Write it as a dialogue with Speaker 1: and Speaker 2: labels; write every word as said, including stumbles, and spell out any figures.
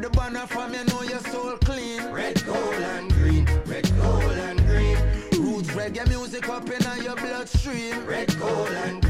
Speaker 1: the banner from you know your soul clean. Red, gold and green, red, gold and green. Roots reggae music up in your bloodstream. Red, gold and